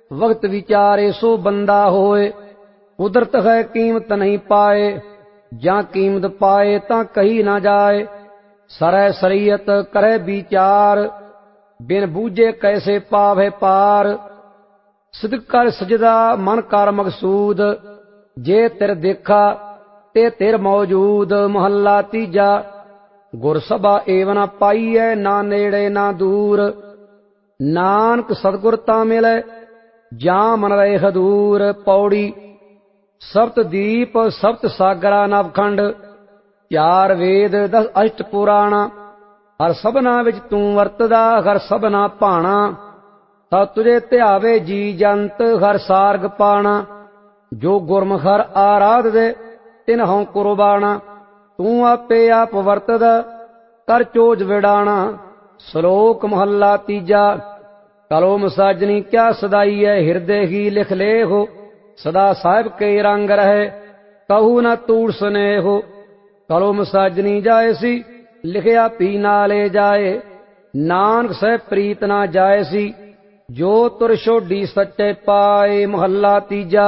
वक्त विचारे सो बंदा होए। कुदरत है कीमत नहीं पाए, ਜਾਂ ਕੀਮਤ ਪਾਏ ਤਾਂ ਕਹੀ ਨਾ ਜਾਏ। ਸਰੈ ਸਰੀਅਤ ਕਰੇ ਵਿਚਾਰ, ਬਿਨ ਬੂਝੇ ਕੈਸੇ ਪਾਵੇ ਪਾਰ। ਸਿਦਕ ਕਰ ਸਜਦਾ ਮਨ ਕਰ ਮਕਸੂਦ, ਜੇ ਤਿਰ ਦੇਖਾ ਤੇ ਤਿਰ ਮੌਜੂਦ। ਮਹੱਲਾ ਤੀਜਾ। ਗੁਰ ਸਭਾ ਏਵ ਨਾ ਪਾਈਐ, ਨਾ ਨੇੜੇ ਨਾ ਦੂਰ। ਨਾਨਕ ਸਤਿਗੁਰ ਤਾਂ ਮਿਲੈ, ਜਾਂ ਮਨ ਰਹੇ ਹਦੂਰ। ਪੌੜੀ। ਸਪਤ ਦੀਪ ਸਪਤ ਸਾਗਰਾ ਨਵਖੰਡ, ਚਾਰ ਵੇਦ 10 ਅਸ਼ਟ ਪੁਰਾਣਾ। ਹਰ ਸਭਨਾ ਵਿੱਚ ਤੂੰ ਵਰਤਦਾ, ਹਰ ਸਭਨਾ ਭਾਣਾ। ਤਾ ਤੁਝੇ ਧਿਆਵੇ ਜੀ ਜੰਤ, ਹਰ ਸਾਰਗ ਪਾਣਾ। ਜੋ ਗੁਰਮੁਖ ਹਰ ਆਰਾਧ ਦੇ, ਤਿਨ ਹਉ ਕੁਰਬਾਣਾ। ਤੂੰ ਆਪੇ ਆਪ ਵਰਤਦਾ, ਕਰ ਚੋਜ ਵਿਡਾਣਾ। ਸ਼ਲੋਕ ਮਹੱਲਾ ਤੀਜਾ। ਕਲਮ ਸਾਜਣੀ ਕਿਆ ਸਦਾਈ ਹੈ, ਹਿਰਦੇ ਹੀ ਲਿਖ ਲੇਹੋ। ਸਦਾ ਸਾਹਿਬ ਕੇ ਰੰਗ ਰਹੇ, ਕਹੂ ਨਾ ਤੂੜ ਸਨੇਹੋ। ਕਲਮ ਸਾਜਣੀ ਜਾਏ ਸੀ, ਲਿਖਿਆ ਪੀ ਨਾਲੇ ਜਾਏ। ਨਾਨਕ ਸਹਿ ਪ੍ਰੀਤ ਨਾ ਜਾਏ ਸੀ, ਜੋ ਤੁਰ ਛੋਡੀ ਸੱਚੇ ਪਾਏ। ਮਹੱਲਾ ਤੀਜਾ।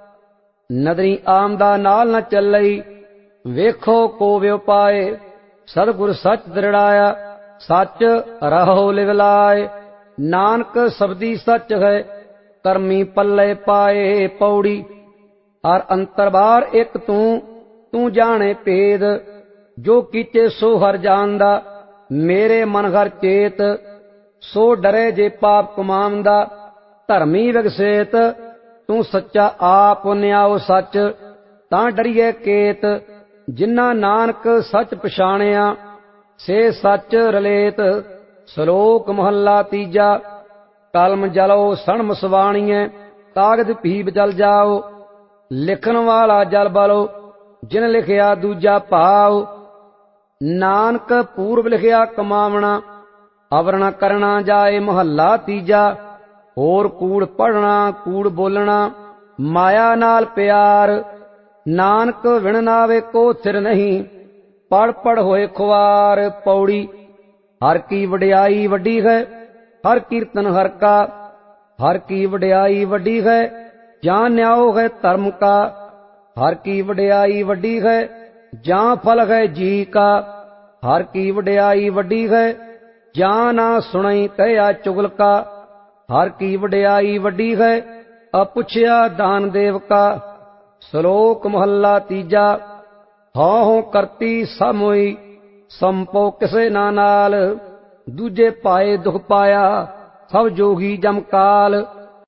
ਨਦਰੀ ਆਮਦਾ ਨਾਲ ਨਾ ਚੱਲਈ, ਵੇਖੋ ਕੋ ਵਿਉ ਪਾਏ। ਸਤਿਗੁਰ ਸੱਚ ਦ੍ਰਿੜਾਇਆ, ਸੱਚ ਰਹੋ ਲਿਵ ਲਾਏ। ਨਾਨਕ ਸਬਦੀ ਸੱਚ ਹੈ, ਕਰਮੀ ਪੱਲੇ ਪਾਏ। ਪੌੜੀ। ਹਰ ਅੰਤਰ ਬਾਹਰ ਇੱਕ ਤੂੰ, ਤੂੰ ਜਾਣੇ ਭੇਦ। ਜੋ ਕੀਚੇ ਸੋ ਹਰ ਜਾਣਦਾ, ਮੇਰੇ ਮਨ ਹਰ ਚੇਤ। ਸੋ ਡਰੇ ਜੇ ਪਾਪ ਕਮਾਉਂਦਾ, ਧਰਮੀ ਵਿਗਸੇਤ। ਤੂੰ ਸੱਚਾ ਆਪ ਨਿਆਓ ਸੱਚ, ਤਾਂ ਡਰੀਏ ਕੇਤ। ਜਿਨ੍ਹਾਂ ਨਾਨਕ ਸੱਚ ਪਛਾਣਿਆ, ਸੇ ਸੱਚ ਰਲੇਤ। ਸ਼ਲੋਕ ਮਹੱਲਾ ਤੀਜਾ। ਕਲਮ ਜਲੋ ਸਣਮ ਸਵਾਣੀਐ, ਕਾਗਦ ਭੀਬ ਜਲ ਜਾਓ। ਲਿਖਣ ਵਾਲਾ ਜਲ ਬਲੋ, ਜਿਨ ਲਿਖਿਆ ਦੂਜਾ ਭਾਵ। ਨਾਨਕ ਪੂਰਬ ਲਿਖਿਆ ਕਮਾਵਣਾ, ਅਵਰਣਾ ਕਰਨਾ ਜਾਏ। ਮਹੱਲਾ ਤੀਜਾ। ਹੋਰ ਕੂੜ ਪੜਨਾ, ਕੂੜ ਬੋਲਣਾ, ਮਾਇਆ ਨਾਲ ਪਿਆਰ। ਨਾਨਕ ਵਿਣ ਨਾਵੇ ਕੋ ਥਿਰ ਨਹੀਂ, ਪੜ ਪੜ ਹੋਏ ਖੁਆਰ। ਪੌੜੀ। ਹਰ ਕੀ ਵਡਿਆਈ ਵੱਡੀ ਹੈ, ਹਰ ਕੀਰਤਨ ਹਰ ਕਾ। ਹਰ ਕੀ ਵਡਿਆਈ ਵੱਡੀ ਹੈ, ਜਾਂ ਨਿਆਓ ਹੈ ਧਰਮ ਕਾ। ਹਰ ਕੀ ਵਡਿਆਈ ਵੱਡੀ ਹੈ, ਜਾਂ ਫਲ ਹੈ ਜੀ ਕਾ। ਹਰ ਕੀ ਵਡਿਆਈ ਵੱਡੀ ਹੈ, ਜਾਂ ਨਾ ਸੁਣਈ ਕਹਿਆ ਚੁਗਲ ਕਾ। ਹਰ ਕੀ ਵਡਿਆਈ ਵੱਡੀ ਹੈ, ਅਪੁੱਛਿਆ ਦਾਨ ਦੇਵ ਕਾ। ਸ਼ਲੋਕ ਮਹੱਲਾ ਤੀਜਾ। ਹਉ ਹਉ ਕਰਤੀ ਸਭ ਮੋਈ, ਸੰਪੋ ਕਿਸੇ ਨਾ ਨਾਲ। ਦੂਜੇ ਪਾਏ ਦੁਖ ਪਾਇਆ, ਸਭ ਜੋਗੀ ਜਮ ਕਾਲ।